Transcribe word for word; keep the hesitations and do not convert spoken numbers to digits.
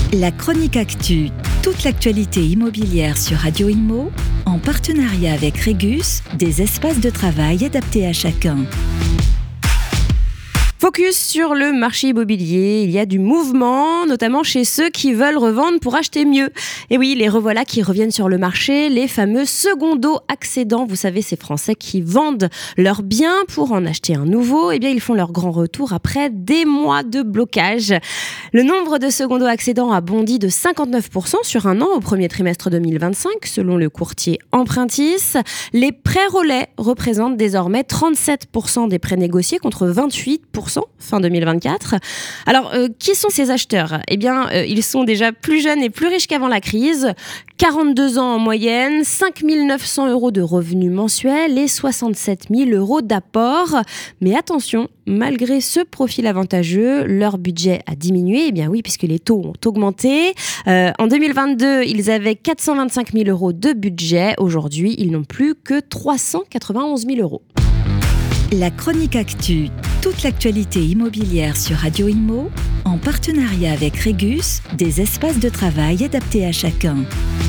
La chronique actu, toute l'actualité immobilière sur Radio Immo, en partenariat avec Régus, des espaces de travail adaptés à chacun. Focus sur le marché immobilier, il y a du mouvement, notamment chez ceux qui veulent revendre pour acheter mieux. Et oui, les revoilà qui reviennent sur le marché, les fameux secondo-accédants. Vous savez, ces Français qui vendent leurs biens pour en acheter un nouveau. Eh bien, ils font leur grand retour après des mois de blocage. Le nombre de secondo-accédants a bondi de cinquante-neuf pour cent sur un an au premier trimestre deux mille vingt-cinq, selon le courtier Empruntis. Les prêts relais représentent désormais trente-sept pour cent des prêts négociés contre vingt-huit pour cent fin deux mille vingt-quatre. Alors, euh, qui sont ces acheteurs ? Eh bien, euh, ils sont déjà plus jeunes et plus riches qu'avant la crise. quarante-deux ans en moyenne, cinq mille neuf cents euros de revenus mensuels et soixante-sept mille euros d'apport. Mais attention, malgré ce profil avantageux, leur budget a diminué. Eh bien oui, puisque les taux ont augmenté. Euh, en deux mille vingt-deux, ils avaient quatre cent vingt-cinq mille euros de budget. Aujourd'hui, ils n'ont plus que trois cent quatre-vingt-onze mille euros. La chronique actu, toute l'actualité immobilière sur Radio Immo, en partenariat avec Régus, des espaces de travail adaptés à chacun.